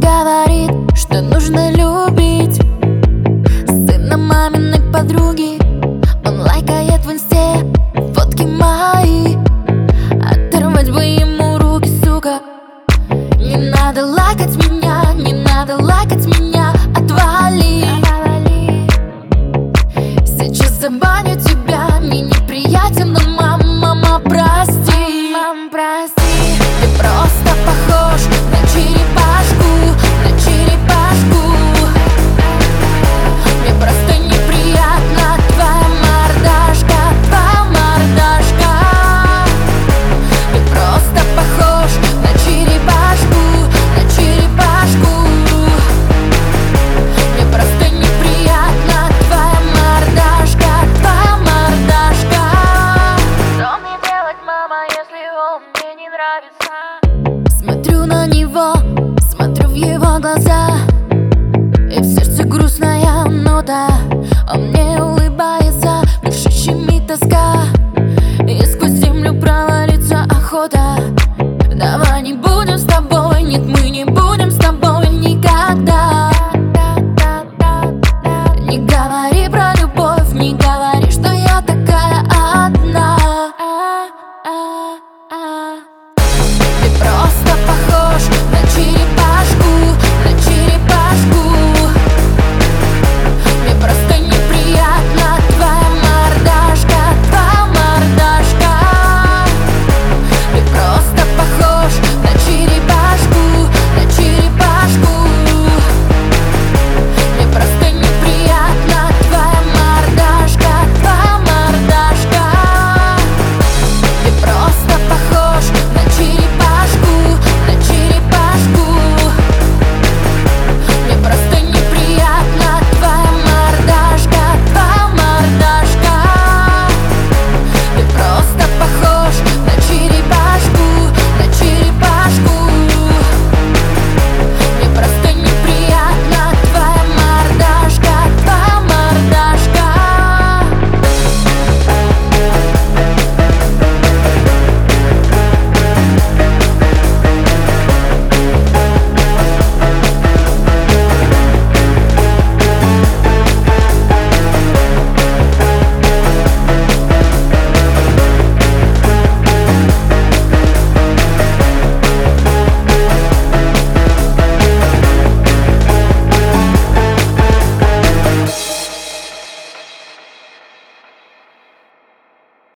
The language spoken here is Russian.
говорит, что нужно любить сына маминой подруги. Он лайкает в инсте фотки мои. Оторвать бы ему руки, сука. Не надо лайкать меня, не надо лайкать меня. Отвали. Сейчас забаню тебя, мне неприятен, но мама, прости. Мам, прости. Ты просто похож на черепашку, на черепашку. Мне просто неприятна твоя мордашка, твоя мордашка. Ты просто похож на черепашку, на черепашку. Мне просто неприятна твоя мордашка, твоя мордашка. Что мне делать, мама, если он мне не нравится? Смотрю на него, смотрю в его глаза, и в сердце грустная нота. Он мне улыбается, в душе щемит тоска, и сквозь землю провалится охота.